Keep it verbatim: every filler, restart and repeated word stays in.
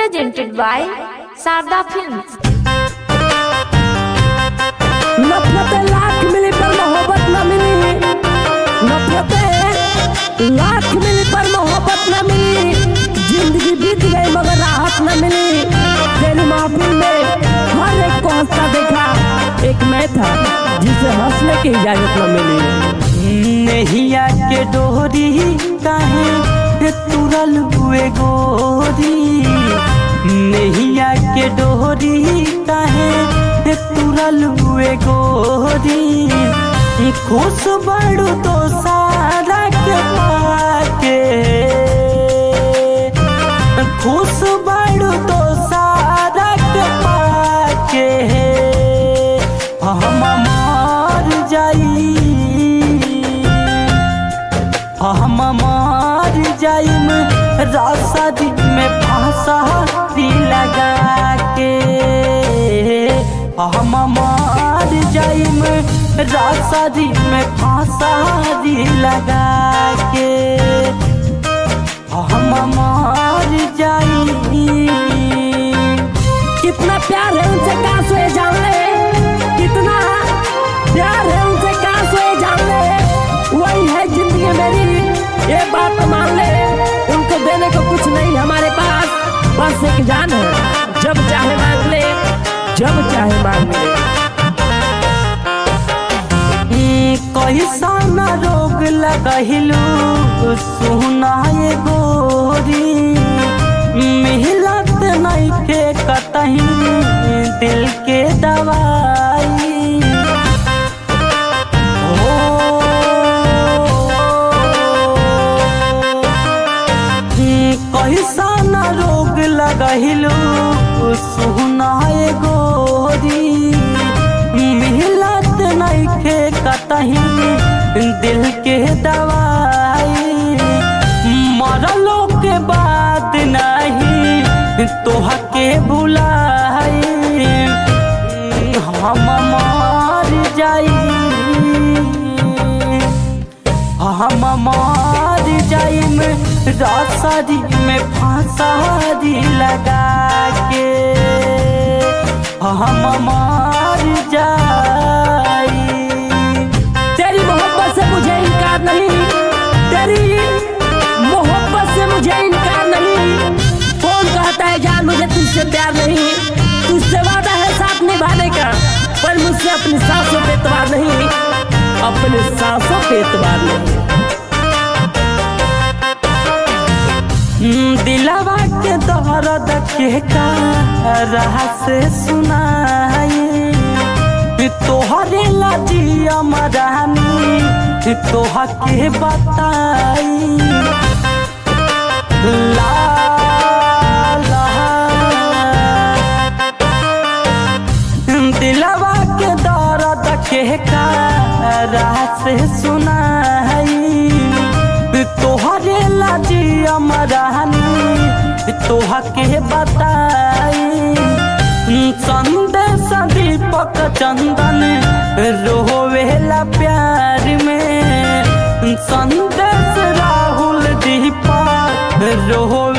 presented by Sarda Films. नफरतें lakh मिली पर मोहब्बत न मिली, नफरतें लाख मिली पर मोहब्बत न मिली, जिंदगी बीत गई मगर राहत न मिली। तेरी महफिल में हर एक को हंसता देखा, एक मैं था जिसे हंसने की इजाजत न मिली। नैया के डोरी काहे तुरल हुए गोरी, नैया के डोरी काहे तुरल हुए गोरी। खुश बड़ू तो सारा के पाके, खुश बड़ू तो सारा के पाके, हम मार जाई, हम मार जाइम रासादी में फांसा दी लगा के, हम मार जाइम रासादी में फांसा दी लगा के, हम मार जाई। कितना प्यार है उनसे कहाँ सोए जान ले, कितना प्यार है उनसे कहाँ सोए जान ले, वही है जिंदगी मेरी ये बात मान ले। उनको देने को कुछ नहीं हमारे पास, बस एक जान है, जब चाहे मांग ले, जब चाहे मांग ले। कैसा न रोग लगहिलू सुना ये गोरी, मिलत नहीं के कतही दिल के दवाई। कैसा न रोग लगहिलू सुना ये गोरी, मिलत नहीं के कतही दिल के दवाई। मरलो के बाद नहीं तोहा के भुलाई, हम मार जाई, हम मार जाइम रासादी में फांसा दी लगा के, हम मार जाई। तेरी मोहब्बत से मुझे इनकार नहीं, तेरी मोहब्बत से मुझे इनकार नहीं। कौन कहता है जान मुझे तुझसे प्यार नहीं, तुझसे वादा है साथ निभाने का, पर मुझसे अपनी सांसों पे एतबार नहीं, अपने सांसों पे एतबार नहीं। दिलवा के दर्द के का राह से सुनाई, तोहरे लाजिया मरानी तोहा के बताई। ला ला दिलवा के दर्द के का राह से सुनाई, तोहरे लाजिया मरानी तोहा के बताई। संदेश दीपक चंदन रोवेला प्यार में, संदेश राहुल दीपक रोह